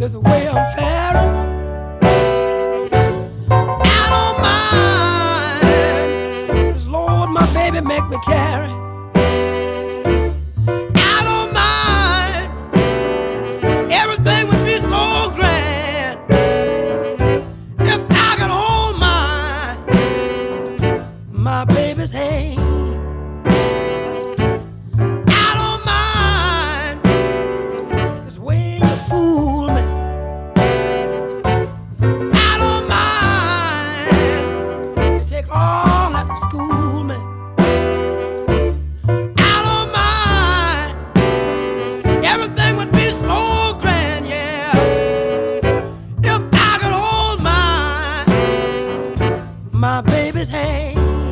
is the way I'm faring. I don't mind, 'cause Lord, my baby make me carry. I don't mind, everything would be so grand if I could hold my baby's hand. I don't mind, it's way you fool me. I don't mind, you take all that to school me. I don't mind, everything would be so grand, yeah, if I could hold my baby's hand.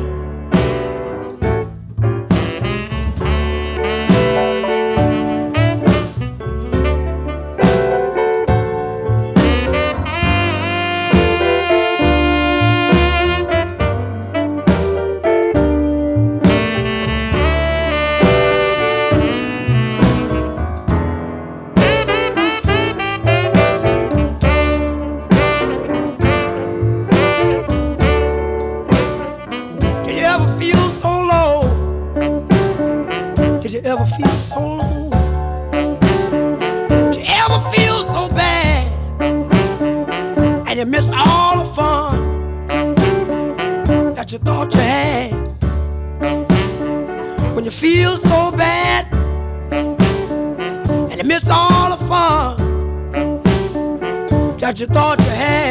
Did you ever feel so low? Did you ever feel so low? Did you ever feel so bad? And you missed all the fun that you thought you had. When you feel so bad and you missed all the fun that you thought you had.